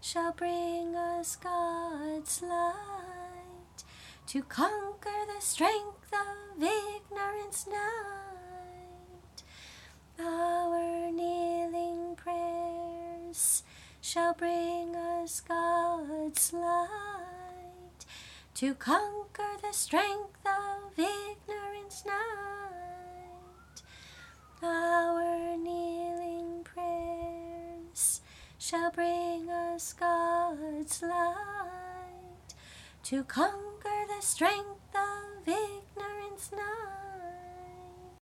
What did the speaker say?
shall bring us God's light to conquer the strength of ignorance night. Our kneeling prayers shall bring us God's light to conquer the strength of ignorance night. Our kneeling prayers shall bring us God's light to conquer the strength of ignorance night.